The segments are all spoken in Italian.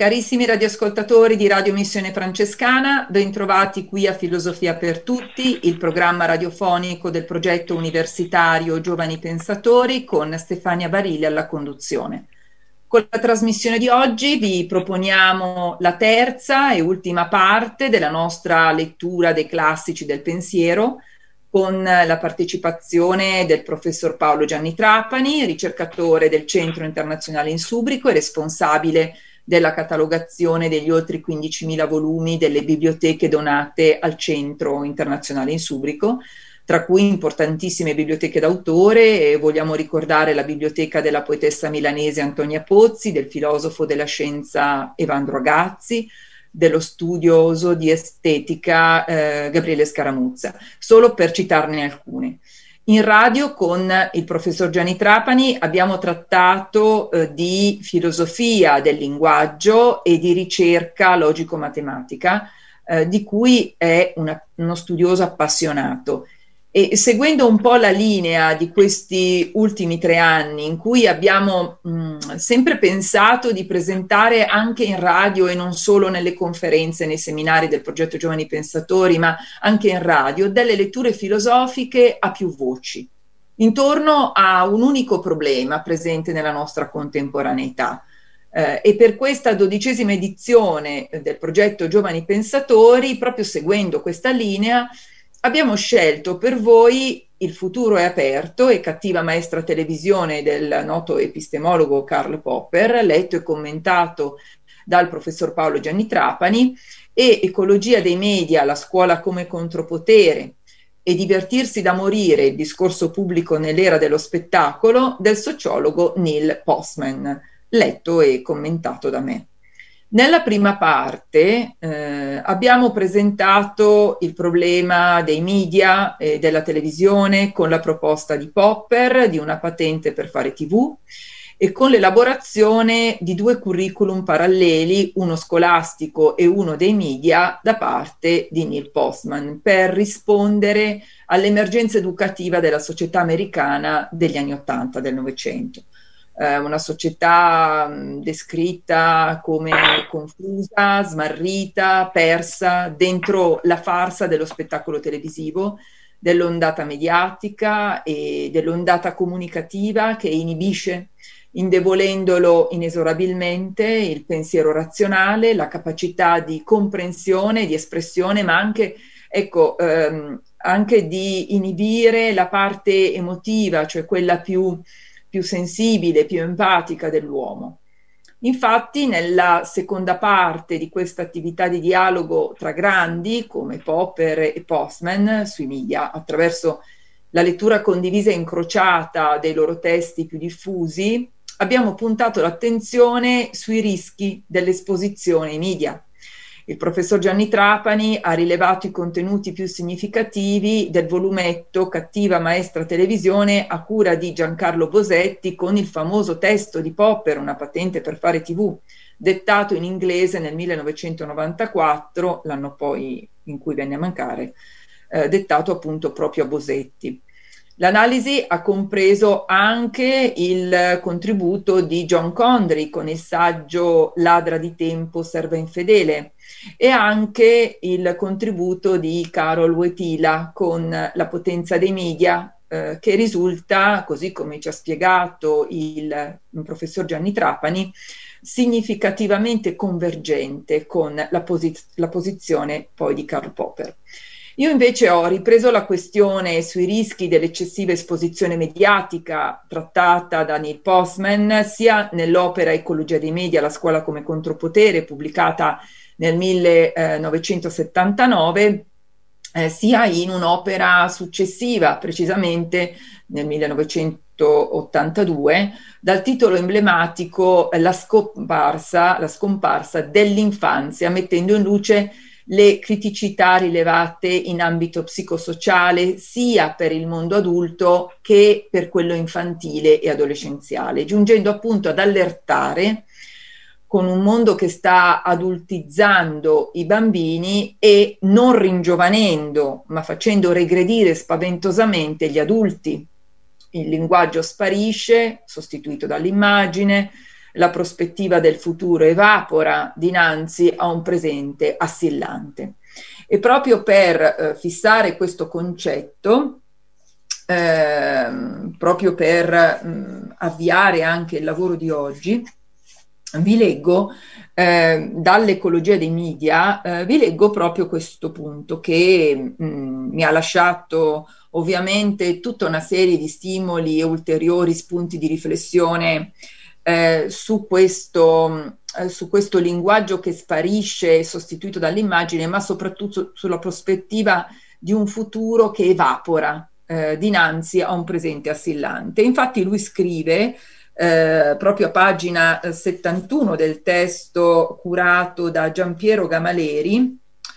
Carissimi radioascoltatori di Radio Missione Francescana, bentrovati qui a Filosofia per Tutti, il programma radiofonico del progetto universitario Giovani Pensatori con Stefania Barile alla conduzione. Con la trasmissione di oggi vi proponiamo la terza e ultima parte della nostra lettura dei classici del pensiero, con la partecipazione del professor Paolo Gianni Trapani, ricercatore del Centro Internazionale Insubrico e responsabile della catalogazione degli oltre 15.000 volumi delle biblioteche donate al Centro Internazionale Insubrico, tra cui importantissime biblioteche d'autore, e vogliamo ricordare la biblioteca della poetessa milanese Antonia Pozzi, del filosofo della scienza Evandro Agazzi, dello studioso di estetica Gabriele Scaramuzza, solo per citarne alcune. In radio con il professor Gianni Trapani abbiamo trattato di filosofia del linguaggio e di ricerca logico-matematica, di cui è uno studioso appassionato. E seguendo un po' la linea di questi ultimi 3 anni, in cui abbiamo sempre pensato di presentare anche in radio e non solo nelle conferenze, nei seminari del progetto Giovani Pensatori, ma anche in radio, delle letture filosofiche a più voci, intorno a un unico problema presente nella nostra contemporaneità. E per questa 12ª edizione del progetto Giovani Pensatori, proprio seguendo questa linea, abbiamo scelto per voi Il futuro è aperto e Cattiva maestra televisione del noto epistemologo Karl Popper, letto e commentato dal professor Paolo Gianni Trapani, e Ecologia dei media, la scuola come contropotere e Divertirsi da morire, il discorso pubblico nell'era dello spettacolo, del sociologo Neil Postman, letto e commentato da me. Nella prima parte abbiamo presentato il problema dei media e della televisione con la proposta di Popper di una patente per fare TV e con l'elaborazione di 2 curriculum paralleli, uno scolastico e uno dei media, da parte di Neil Postman, per rispondere all'emergenza educativa della società americana degli anni '80 del Novecento. Una società descritta come confusa, smarrita, persa dentro la farsa dello spettacolo televisivo, dell'ondata mediatica e dell'ondata comunicativa che inibisce, indebolendolo inesorabilmente, il pensiero razionale, la capacità di comprensione, di espressione, ma anche, anche di inibire la parte emotiva, cioè quella più sensibile, più empatica dell'uomo. Infatti, nella seconda parte di questa attività di dialogo tra grandi come Popper e Postman sui media, attraverso la lettura condivisa e incrociata dei loro testi più diffusi, abbiamo puntato l'attenzione sui rischi dell'esposizione ai media. Il professor Gianni Trapani ha rilevato i contenuti più significativi del volumetto Cattiva maestra televisione a cura di Giancarlo Bosetti, con il famoso testo di Popper, una patente per fare TV, dettato in inglese nel 1994, l'anno poi in cui venne a mancare, dettato appunto proprio a Bosetti. L'analisi ha compreso anche il contributo di John Condry con il saggio Ladra di tempo, serva infedele, e anche il contributo di Carol Wojtyla con La potenza dei media, che risulta, così come ci ha spiegato il professor Gianni Trapani, significativamente convergente con la posizione poi di Karl Popper. Io invece ho ripreso la questione sui rischi dell'eccessiva esposizione mediatica trattata da Neil Postman sia nell'opera Ecologia dei media, la scuola come contropotere, pubblicata nel 1979, sia in un'opera successiva, precisamente nel 1982, dal titolo emblematico La scomparsa dell'infanzia, mettendo in luce le criticità rilevate in ambito psicosociale sia per il mondo adulto che per quello infantile e adolescenziale, giungendo appunto ad allertare con un mondo che sta adultizzando i bambini e non ringiovanendo, ma facendo regredire spaventosamente gli adulti. Il linguaggio sparisce, sostituito dall'immagine, la prospettiva del futuro evapora dinanzi a un presente assillante. E proprio per fissare questo concetto, proprio per avviare anche il lavoro di oggi, vi leggo dall'ecologia dei media, vi leggo proprio questo punto che mi ha lasciato ovviamente tutta una serie di stimoli e ulteriori spunti di riflessione su questo linguaggio che sparisce, sostituito dall'immagine, ma soprattutto sulla prospettiva di un futuro che evapora dinanzi a un presente assillante. Infatti lui scrive proprio a pagina 71 del testo curato da Giampiero Gamaleri,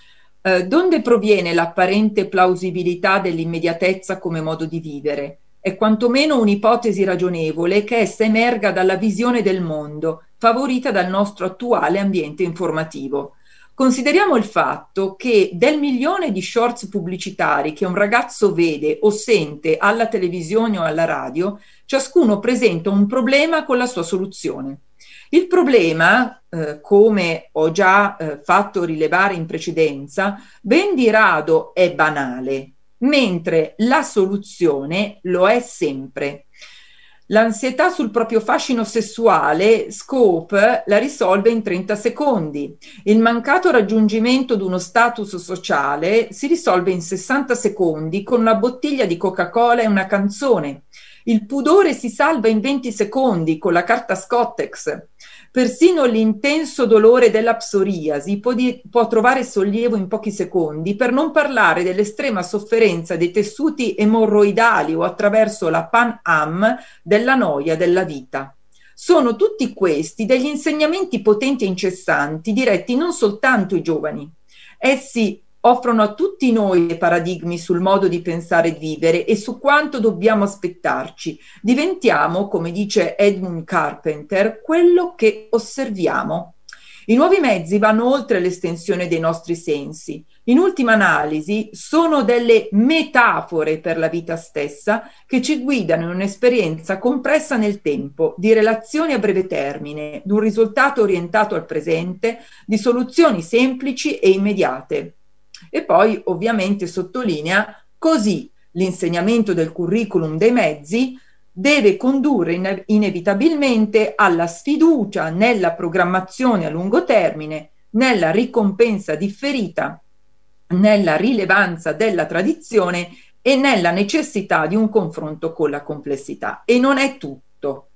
donde proviene l'apparente plausibilità dell'immediatezza come modo di vivere? È quantomeno un'ipotesi ragionevole che essa emerga dalla visione del mondo, favorita dal nostro attuale ambiente informativo. Consideriamo il fatto che del milione di shorts pubblicitari che un ragazzo vede o sente alla televisione o alla radio, ciascuno presenta un problema con la sua soluzione. Il problema, come ho già fatto rilevare in precedenza, ben di rado è banale, mentre la soluzione lo è sempre. L'ansietà sul proprio fascino sessuale, Scope la risolve in 30 secondi. Il mancato raggiungimento di uno status sociale si risolve in 60 secondi con una bottiglia di Coca-Cola e una canzone. Il pudore si salva in 20 secondi con la carta Scottex. Persino l'intenso dolore della psoriasi può trovare sollievo in pochi secondi, per non parlare dell'estrema sofferenza dei tessuti emorroidali o attraverso la Pan-Am della noia della vita. Sono tutti questi degli insegnamenti potenti e incessanti diretti non soltanto ai giovani. Essi offrono a tutti noi dei paradigmi sul modo di pensare e vivere e su quanto dobbiamo aspettarci. Diventiamo, come dice Edmund Carpenter, quello che osserviamo. I nuovi mezzi vanno oltre l'estensione dei nostri sensi. In ultima analisi, sono delle metafore per la vita stessa che ci guidano in un'esperienza compressa nel tempo, di relazioni a breve termine, di un risultato orientato al presente, di soluzioni semplici e immediate. E poi ovviamente sottolinea: così l'insegnamento del curriculum dei mezzi deve condurre inevitabilmente alla sfiducia nella programmazione a lungo termine, nella ricompensa differita, nella rilevanza della tradizione e nella necessità di un confronto con la complessità. E non è tutto.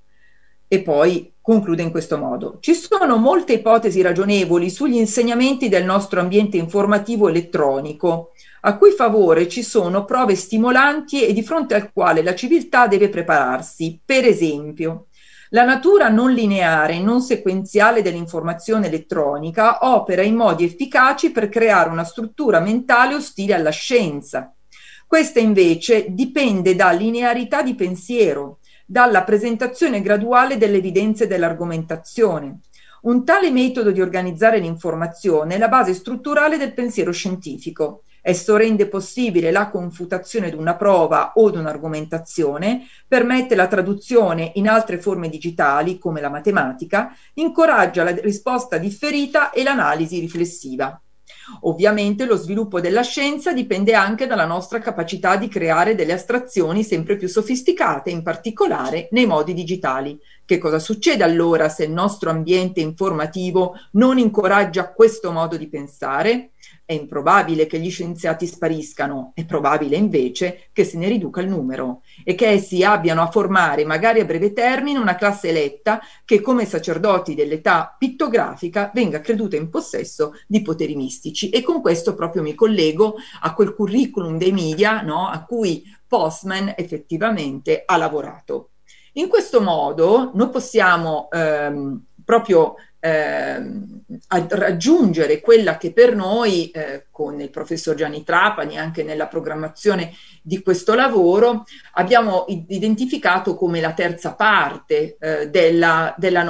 E poi conclude in questo modo: ci sono molte ipotesi ragionevoli sugli insegnamenti del nostro ambiente informativo elettronico, a cui favore ci sono prove stimolanti e di fronte al quale la civiltà deve prepararsi. Per esempio, la natura non lineare e non sequenziale dell'informazione elettronica opera in modi efficaci per creare una struttura mentale ostile alla scienza. Questa invece dipende da linearità di pensiero, dalla presentazione graduale delle evidenze dell'argomentazione. Un tale metodo di organizzare l'informazione è la base strutturale del pensiero scientifico. Esso rende possibile la confutazione di una prova o di un'argomentazione, permette la traduzione in altre forme digitali, come la matematica, incoraggia la risposta differita e l'analisi riflessiva. Ovviamente lo sviluppo della scienza dipende anche dalla nostra capacità di creare delle astrazioni sempre più sofisticate, in particolare nei modi digitali. Che cosa succede allora se il nostro ambiente informativo non incoraggia questo modo di pensare? È improbabile che gli scienziati spariscano, è probabile invece che se ne riduca il numero e che essi abbiano a formare, magari a breve termine, una classe eletta che, come sacerdoti dell'età pittografica, venga creduta in possesso di poteri mistici. E con questo proprio mi collego a quel curriculum dei media, no, a cui Postman effettivamente ha lavorato. In questo modo noi possiamo proprio a raggiungere quella che per noi, con il professor Gianni Trapani, anche nella programmazione di questo lavoro, abbiamo identificato come la terza parte del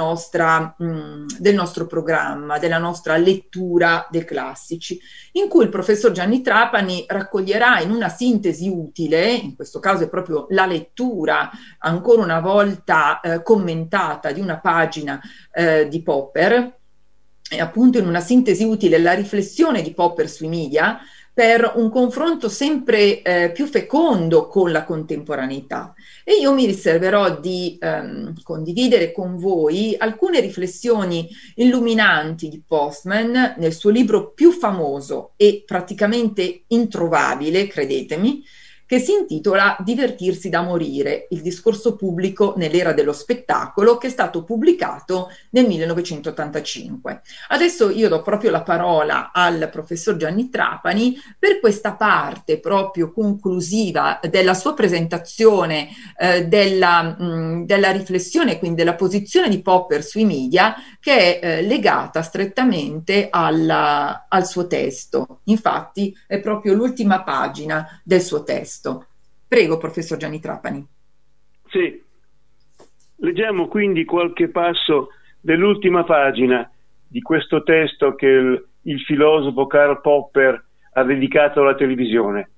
nostro programma, della nostra lettura dei classici, in cui il professor Gianni Trapani raccoglierà in una sintesi utile, in questo caso è proprio la lettura ancora una volta commentata di una pagina di Popper, e appunto in una sintesi utile la riflessione di Popper sui media, per un confronto sempre più fecondo con la contemporaneità. E io mi riserverò di condividere con voi alcune riflessioni illuminanti di Postman nel suo libro più famoso e praticamente introvabile, credetemi, che si intitola Divertirsi da morire, il discorso pubblico nell'era dello spettacolo, che è stato pubblicato nel 1985. Adesso io do proprio la parola al professor Gianni Trapani per questa parte proprio conclusiva della sua presentazione, della riflessione, quindi della posizione di Popper sui media, che è legata strettamente al suo testo. Infatti è proprio l'ultima pagina del suo testo. Prego, professor Gianni Trapani. Sì, leggiamo quindi qualche passo dell'ultima pagina di questo testo che il filosofo Karl Popper ha dedicato alla televisione.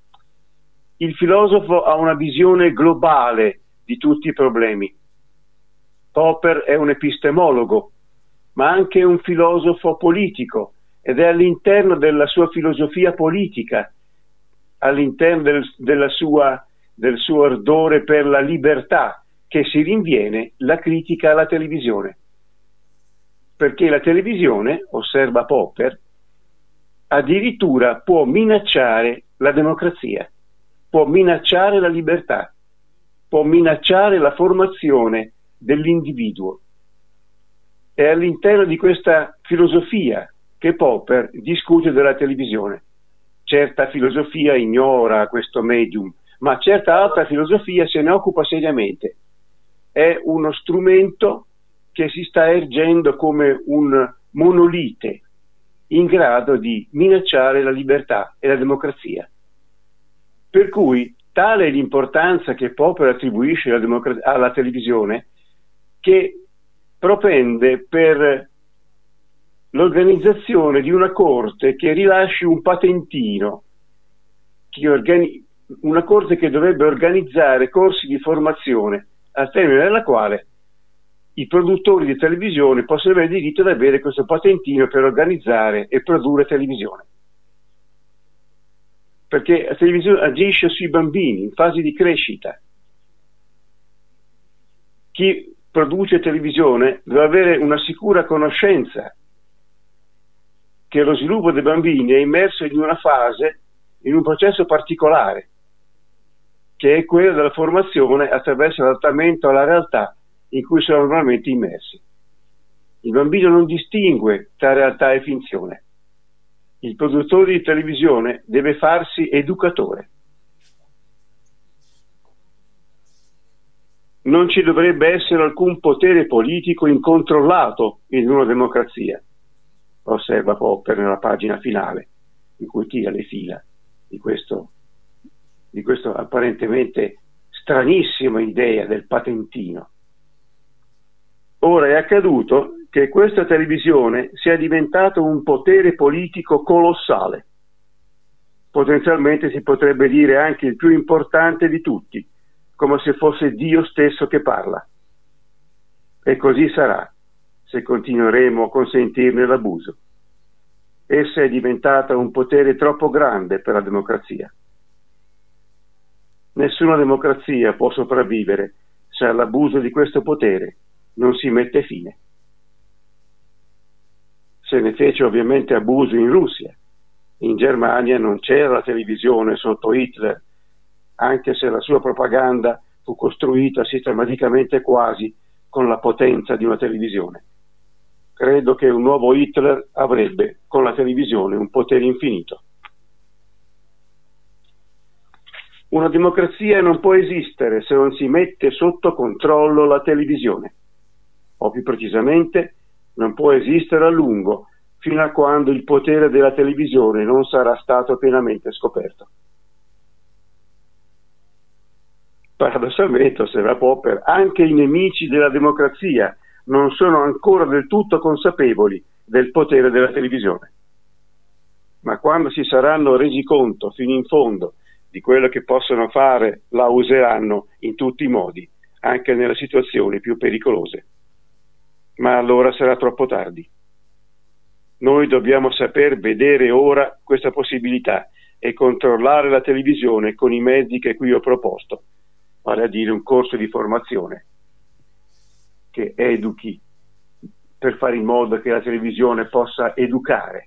Il filosofo ha una visione globale di tutti i problemi. Popper è un epistemologo, ma anche un filosofo politico, ed è all'interno della sua filosofia politica, all'interno del suo ardore per la libertà, che si rinviene la critica alla televisione. Perché la televisione, osserva Popper, addirittura può minacciare la democrazia, può minacciare la libertà, può minacciare la formazione dell'individuo. È all'interno di questa filosofia che Popper discute della televisione. Certa filosofia ignora questo medium, ma certa altra filosofia se ne occupa seriamente. È uno strumento che si sta ergendo come un monolite in grado di minacciare la libertà e la democrazia. Per cui tale è l'importanza che Popper attribuisce alla televisione, che propende per l'organizzazione di una corte che rilasci un patentino, una corte che dovrebbe organizzare corsi di formazione al termine della quale i produttori di televisione possono avere diritto ad avere questo patentino per organizzare e produrre televisione. Perché la televisione agisce sui bambini in fase di crescita. Chi produce televisione deve avere una sicura conoscenza che lo sviluppo dei bambini è immerso in una fase, in un processo particolare, che è quello della formazione attraverso l'adattamento alla realtà in cui sono normalmente immersi. Il bambino non distingue tra realtà e finzione. Il produttore di televisione deve farsi educatore. Non ci dovrebbe essere alcun potere politico incontrollato in una democrazia, osserva Popper nella pagina finale, in cui tira le fila di questo apparentemente stranissima idea del patentino. Ora è accaduto che questa televisione sia diventata un potere politico colossale, potenzialmente si potrebbe dire anche il più importante di tutti, come se fosse Dio stesso che parla. E così sarà, se continueremo a consentirne l'abuso. Essa è diventata un potere troppo grande per la democrazia. Nessuna democrazia può sopravvivere se all'abuso di questo potere non si mette fine. Se ne fece ovviamente abuso in Russia. In Germania non c'era la televisione sotto Hitler, anche se la sua propaganda fu costruita sistematicamente quasi con la potenza di una televisione. Credo che un nuovo Hitler avrebbe con la televisione un potere infinito. Una democrazia non può esistere se non si mette sotto controllo la televisione, o più precisamente non può esistere a lungo fino a quando il potere della televisione non sarà stato pienamente scoperto. Paradossalmente, osserva Popper, anche i nemici della democrazia non sono ancora del tutto consapevoli del potere della televisione. Ma quando si saranno resi conto fino in fondo di quello che possono fare, la useranno in tutti i modi, anche nelle situazioni più pericolose. Ma allora sarà troppo tardi. Noi dobbiamo saper vedere ora questa possibilità e controllare la televisione con i mezzi che qui ho proposto, vale a dire un corso di formazione che educhi, per fare in modo che la televisione possa educare,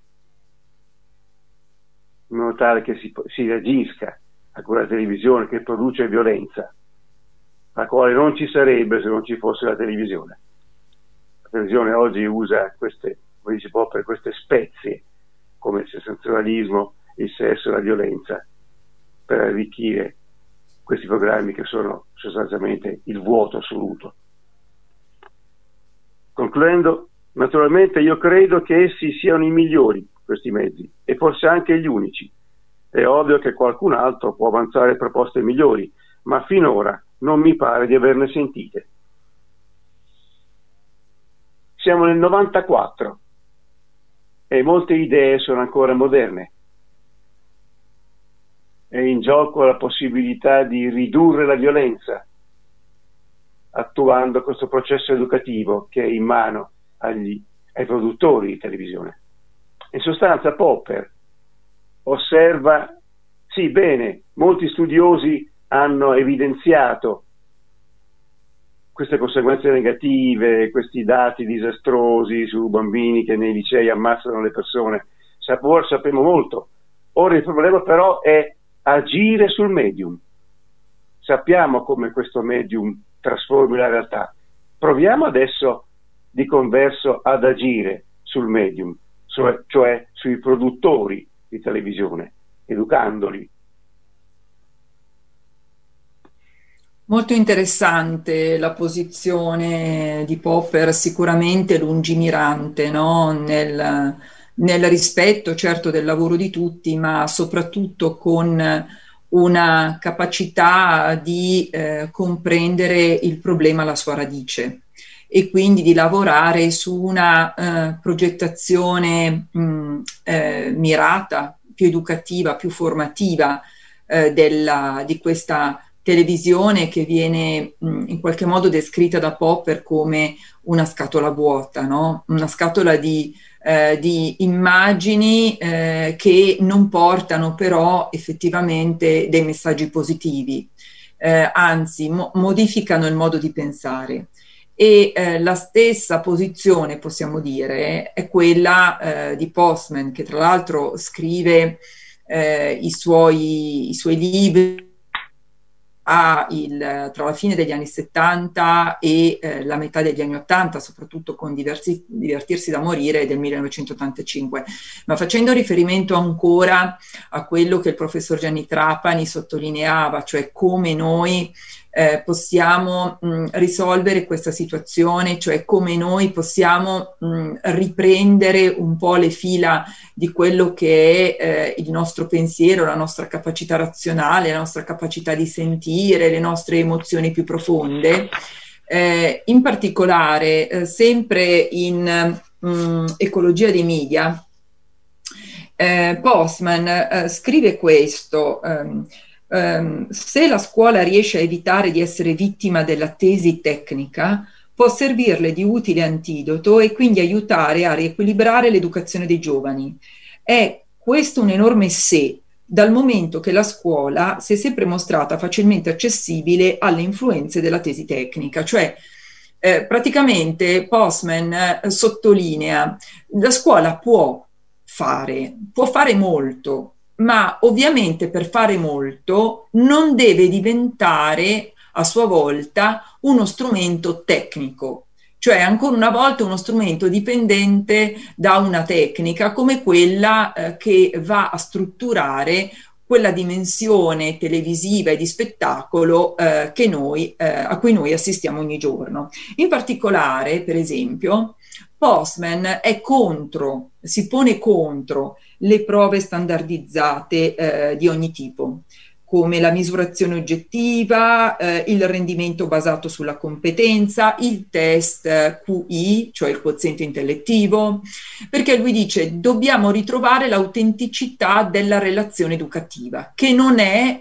in modo tale che si reagisca a quella televisione che produce violenza, la quale non ci sarebbe se non ci fosse la televisione. La televisione oggi usa queste, come dice Popper, queste spezie, come il sensazionalismo, il sesso e la violenza, per arricchire questi programmi che sono sostanzialmente il vuoto assoluto. Concludendo, naturalmente io credo che essi siano i migliori, questi mezzi, e forse anche gli unici. È ovvio che qualcun altro può avanzare proposte migliori, ma finora non mi pare di averne sentite. Siamo nel 94 e molte idee sono ancora moderne. È in gioco la possibilità di ridurre la violenza, attuando questo processo educativo che è in mano ai produttori di televisione. In sostanza Popper osserva, sì, bene, molti studiosi hanno evidenziato queste conseguenze negative, questi dati disastrosi su bambini che nei licei ammazzano le persone. Ora sappiamo molto. Ora il problema però è agire sul medium. Sappiamo come questo medium trasformi la realtà. Proviamo adesso di converso ad agire sul medium, cioè sui produttori di televisione, educandoli. Molto interessante la posizione di Popper, sicuramente lungimirante, no? Nel rispetto certo del lavoro di tutti, ma soprattutto con una capacità di comprendere il problema alla sua radice e quindi di lavorare su una progettazione mirata, più educativa, più formativa di questa televisione che viene in qualche modo descritta da Popper come una scatola vuota, no? Una scatola di immagini che non portano però effettivamente dei messaggi positivi, anzi modificano il modo di pensare. E la stessa posizione, possiamo dire, è quella di Postman, che tra l'altro scrive i suoi libri tra la fine degli anni 70 e la metà degli anni 80, soprattutto con Divertirsi da morire del 1985, ma facendo riferimento ancora a quello che il professor Gianni Trapani sottolineava, cioè come noi possiamo risolvere questa situazione, cioè come noi possiamo riprendere un po' le fila di quello che è il nostro pensiero, la nostra capacità razionale, la nostra capacità di sentire, le nostre emozioni più profonde. In particolare, sempre in Ecologia dei media, Postman scrive questo: se la scuola riesce a evitare di essere vittima della tesi tecnica, può servirle di utile antidoto e quindi aiutare a riequilibrare l'educazione dei giovani. È questo un enorme se, dal momento che la scuola si è sempre mostrata facilmente accessibile alle influenze della tesi tecnica. Cioè, praticamente Postman sottolinea: la scuola può fare molto, ma ovviamente per fare molto non deve diventare a sua volta uno strumento tecnico, cioè ancora una volta uno strumento dipendente da una tecnica come quella che va a strutturare quella dimensione televisiva e di spettacolo a cui noi assistiamo ogni giorno. In particolare, per esempio, Postman è contro, si pone contro le prove standardizzate di ogni tipo, come la misurazione oggettiva, il rendimento basato sulla competenza, il test QI, cioè il quoziente intellettivo, perché lui dice dobbiamo ritrovare l'autenticità della relazione educativa, che non è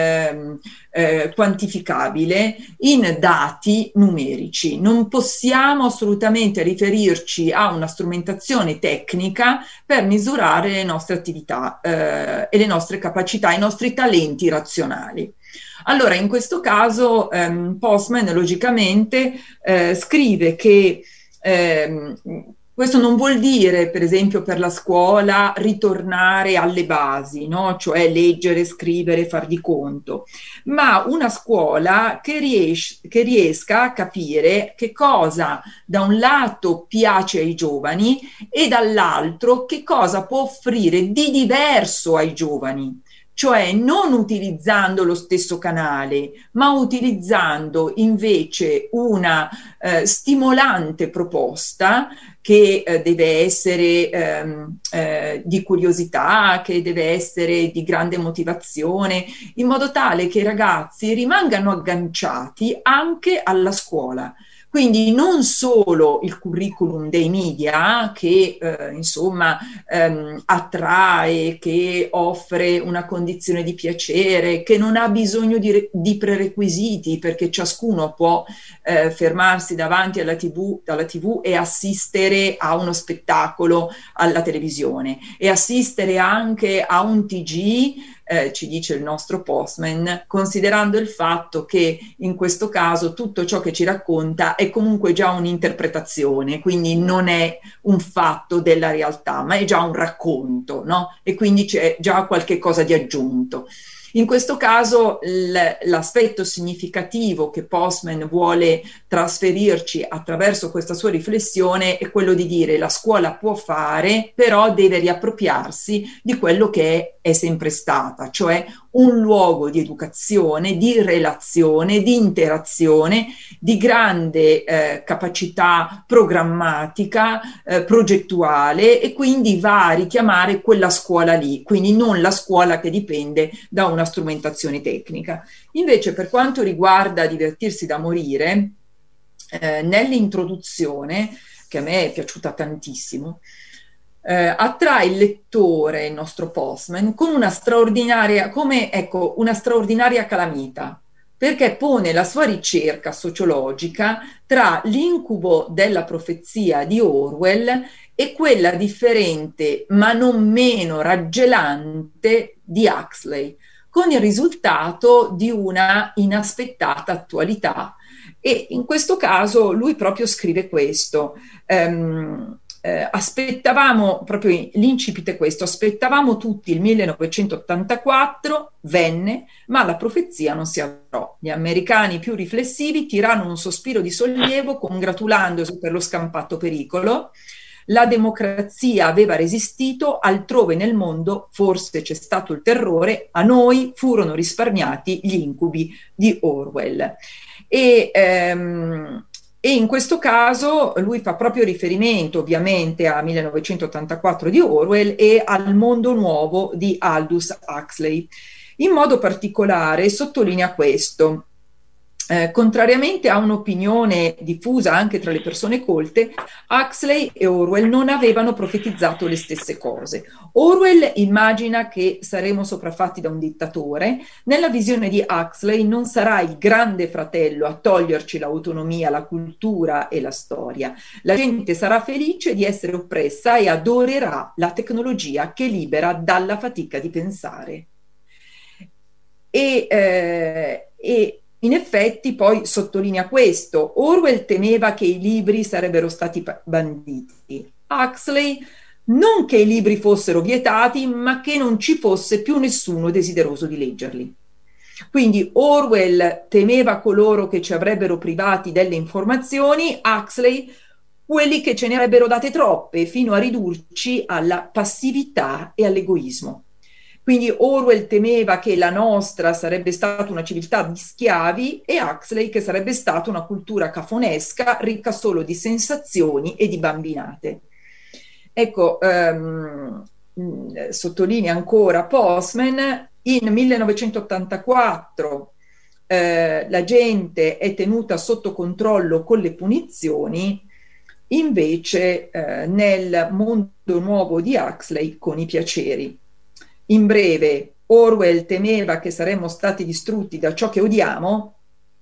quantificabile in dati numerici. Non possiamo assolutamente riferirci a una strumentazione tecnica per misurare le nostre attività e le nostre capacità, i nostri talenti razionali. Allora, in questo caso Postman logicamente scrive che questo non vuol dire, per esempio, per la scuola ritornare alle basi, no? Cioè leggere, scrivere, far di conto, ma una scuola che riesca a capire che cosa da un lato piace ai giovani e dall'altro che cosa può offrire di diverso ai giovani. Cioè non utilizzando lo stesso canale, ma utilizzando invece una stimolante proposta che deve essere di curiosità, che deve essere di grande motivazione, in modo tale che i ragazzi rimangano agganciati anche alla scuola. Quindi non solo il curriculum dei media che insomma attrae, che offre una condizione di piacere, che non ha bisogno di prerequisiti perché ciascuno può fermarsi davanti alla TV e assistere a uno spettacolo alla televisione e assistere anche a un TG. Ci dice il nostro Postman, considerando il fatto che in questo caso tutto ciò che ci racconta è comunque già un'interpretazione, quindi non è un fatto della realtà, ma è già un racconto, no? E quindi c'è già qualche cosa di aggiunto. In questo caso l'aspetto significativo che Postman vuole trasferirci attraverso questa sua riflessione è quello di dire la scuola può fare, però deve riappropriarsi di quello che è sempre stata, cioè un luogo di educazione, di relazione, di interazione, di grande capacità programmatica, progettuale, e quindi va a richiamare quella scuola lì, quindi non la scuola che dipende da una strumentazione tecnica. Invece per quanto riguarda Divertirsi da morire, nell'introduzione, che a me è piaciuta tantissimo, attrae il lettore, il nostro Postman, con una straordinaria, una straordinaria calamita, perché pone la sua ricerca sociologica tra l'incubo della profezia di Orwell e quella differente ma non meno raggelante di Huxley, con il risultato di una inaspettata attualità. E in questo caso lui proprio scrive questo. Aspettavamo, proprio l'incipit è questo, aspettavamo tutti il 1984, venne, ma la profezia non si avverò. Gli americani più riflessivi tirarono un sospiro di sollievo congratulandosi per lo scampato pericolo. La democrazia aveva resistito, altrove nel mondo forse c'è stato il terrore, a noi furono risparmiati gli incubi di Orwell. E in questo caso lui fa proprio riferimento ovviamente a 1984 di Orwell e al Mondo Nuovo di Aldous Huxley. In modo particolare sottolinea questo. Contrariamente a un'opinione diffusa anche tra le persone colte, Huxley e Orwell non avevano profetizzato le stesse cose. Orwell immagina che saremo sopraffatti da un dittatore. Nella visione di Huxley non sarà il grande fratello a toglierci l'autonomia, la cultura e la storia. La gente sarà felice di essere oppressa e adorerà la tecnologia che libera dalla fatica di pensare. E in effetti poi sottolinea questo. Orwell temeva che i libri sarebbero stati banditi. Huxley non che i libri fossero vietati, ma che non ci fosse più nessuno desideroso di leggerli. Quindi Orwell temeva coloro che ci avrebbero privati delle informazioni, Huxley quelli che ce ne avrebbero date troppe, fino a ridurci alla passività e all'egoismo. Quindi Orwell temeva che la nostra sarebbe stata una civiltà di schiavi e Huxley che sarebbe stata una cultura cafonesca, ricca solo di sensazioni e di bambinate. Ecco, sottolinea ancora Postman, in 1984 la gente è tenuta sotto controllo con le punizioni, invece nel mondo nuovo di Huxley con i piaceri. In breve, Orwell temeva che saremmo stati distrutti da ciò che odiamo,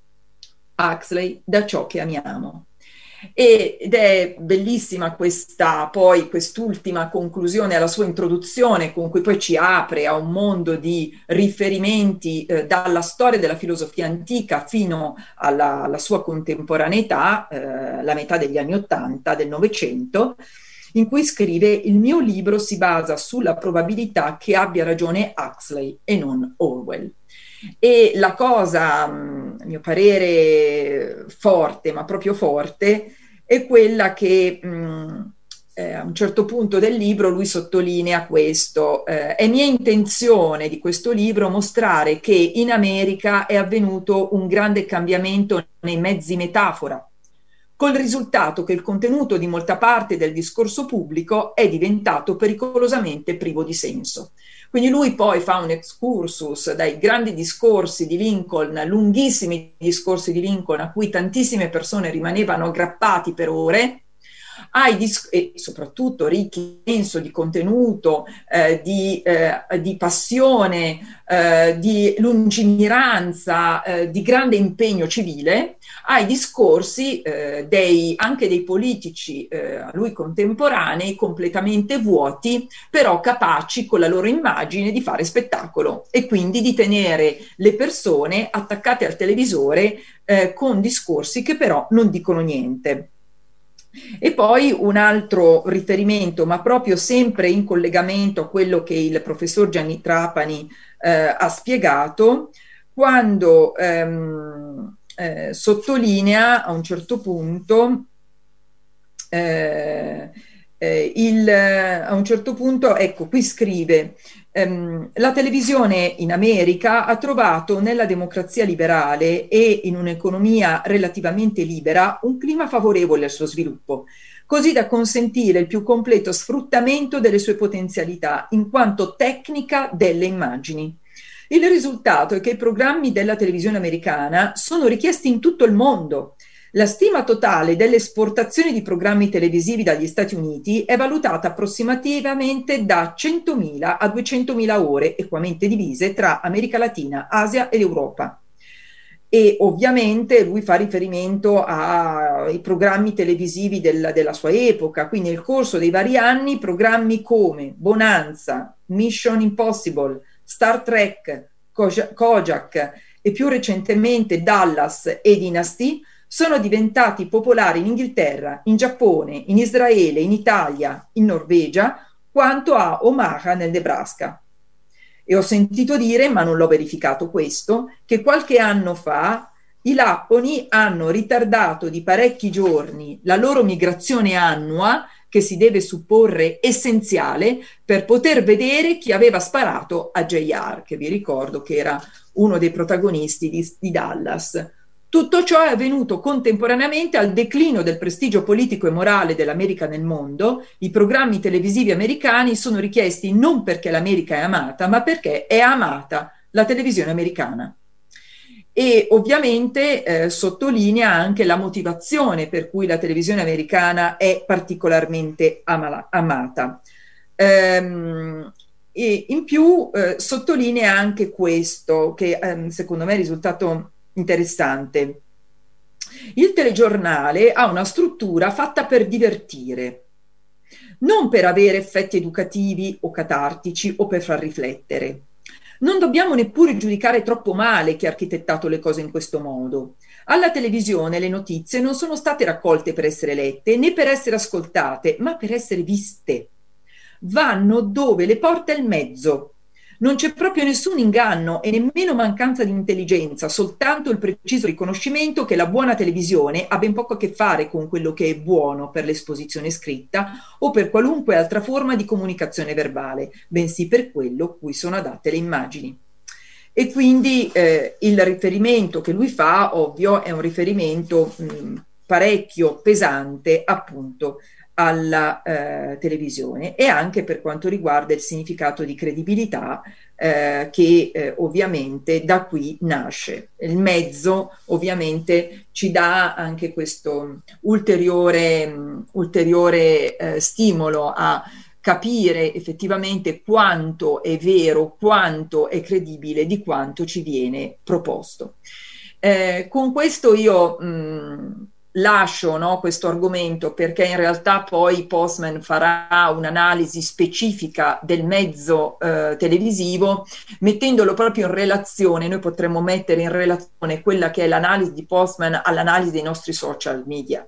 Huxley da ciò che amiamo. Ed è bellissima quest'ultima conclusione alla sua introduzione, con cui poi ci apre a un mondo di riferimenti dalla storia della filosofia antica fino alla sua contemporaneità, la metà degli anni '80 del Novecento, in cui scrive: il mio libro si basa sulla probabilità che abbia ragione Huxley e non Orwell. E la cosa, a mio parere, forte, ma proprio forte, è quella che a un certo punto del libro lui sottolinea questo: è mia intenzione di questo libro mostrare che in America è avvenuto un grande cambiamento nei mezzi metafora, col risultato che il contenuto di molta parte del discorso pubblico è diventato pericolosamente privo di senso. Quindi lui poi fa un excursus dai grandi discorsi di Lincoln, lunghissimi discorsi di Lincoln a cui tantissime persone rimanevano aggrappati per ore, e soprattutto ricchi di senso, di contenuto, di passione, di lungimiranza, di grande impegno civile, ai discorsi anche dei politici a lui contemporanei, completamente vuoti, però capaci con la loro immagine di fare spettacolo e quindi di tenere le persone attaccate al televisore con discorsi che però non dicono niente. E poi un altro riferimento, ma proprio sempre in collegamento a quello che il professor Gianni Trapani ha spiegato, quando sottolinea a un certo punto ecco, qui scrive: la televisione in America ha trovato nella democrazia liberale e in un'economia relativamente libera un clima favorevole al suo sviluppo, così da consentire il più completo sfruttamento delle sue potenzialità in quanto tecnica delle immagini. Il risultato è che i programmi della televisione americana sono richiesti in tutto il mondo. La stima totale delle esportazioni di programmi televisivi dagli Stati Uniti è valutata approssimativamente da 100.000 a 200.000 ore, equamente divise tra America Latina, Asia ed Europa. E ovviamente lui fa riferimento ai programmi televisivi della sua epoca, quindi nel corso dei vari anni programmi come Bonanza, Mission Impossible, Star Trek, Kojak e più recentemente Dallas e Dynasty sono diventati popolari in Inghilterra, in Giappone, in Israele, in Italia, in Norvegia, quanto a Omaha nel Nebraska. E ho sentito dire, ma non l'ho verificato questo, che qualche anno fa i lapponi hanno ritardato di parecchi giorni la loro migrazione annua, che si deve supporre essenziale, per poter vedere chi aveva sparato a JR, che vi ricordo che era uno dei protagonisti di Dallas. Tutto ciò è avvenuto contemporaneamente al declino del prestigio politico e morale dell'America nel mondo. I programmi televisivi americani sono richiesti non perché l'America è amata, ma perché è amata la televisione americana. E ovviamente sottolinea anche la motivazione per cui la televisione americana è particolarmente amata. E in più sottolinea anche questo, che secondo me è risultato interessante. Il telegiornale ha una struttura fatta per divertire, non per avere effetti educativi o catartici o per far riflettere. Non dobbiamo neppure giudicare troppo male chi ha architettato le cose in questo modo. Alla televisione le notizie non sono state raccolte per essere lette né per essere ascoltate, ma per essere viste. Vanno dove le porta il mezzo. Non c'è proprio nessun inganno e nemmeno mancanza di intelligenza, soltanto il preciso riconoscimento che la buona televisione ha ben poco a che fare con quello che è buono per l'esposizione scritta o per qualunque altra forma di comunicazione verbale, bensì per quello cui sono adatte le immagini. E quindi il riferimento che lui fa, ovvio, è un riferimento parecchio pesante appunto alla televisione, e anche per quanto riguarda il significato di credibilità che ovviamente da qui nasce. Il mezzo ovviamente ci dà anche questo ulteriore stimolo a capire effettivamente quanto è vero, quanto è credibile di quanto ci viene proposto. Con questo io lascio, no, questo argomento, perché in realtà poi Postman farà un'analisi specifica del mezzo televisivo, mettendolo proprio in relazione. Noi potremmo mettere in relazione quella che è l'analisi di Postman all'analisi dei nostri social media.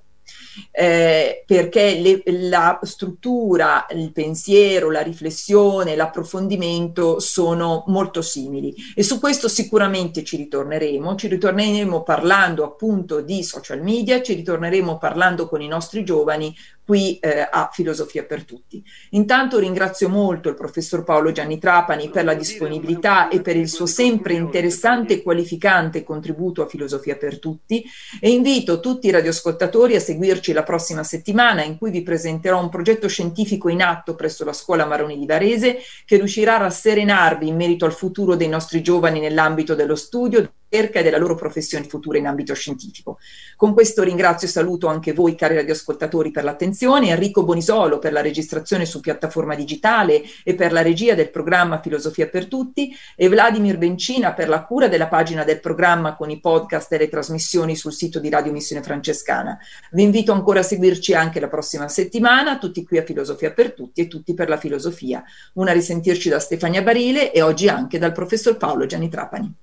Perché la struttura, il pensiero, la riflessione, l'approfondimento sono molto simili, e su questo sicuramente ci ritorneremo parlando appunto di social media, ci ritorneremo parlando con i nostri giovani qui a Filosofia per Tutti. Intanto ringrazio molto il professor Paolo Gianni Trapani per la disponibilità e per il suo sempre interessante e qualificante contributo a Filosofia per Tutti, e invito tutti i radioascoltatori a seguirci la prossima settimana, in cui vi presenterò un progetto scientifico in atto presso la Scuola Maroni di Varese, che riuscirà a rasserenarvi in merito al futuro dei nostri giovani nell'ambito dello studio, ricerca e della loro professione futura in ambito scientifico. Con questo ringrazio e saluto anche voi, cari radioascoltatori, per l'attenzione, Enrico Bonisolo per la registrazione su piattaforma digitale e per la regia del programma Filosofia per Tutti, e Vladimir Bencina per la cura della pagina del programma con i podcast e le trasmissioni sul sito di Radio Missione Francescana. Vi invito ancora a seguirci anche la prossima settimana, tutti qui a Filosofia per Tutti e tutti per la filosofia. Una risentirci da Stefania Barile e oggi anche dal professor Paolo Gianni Trapani.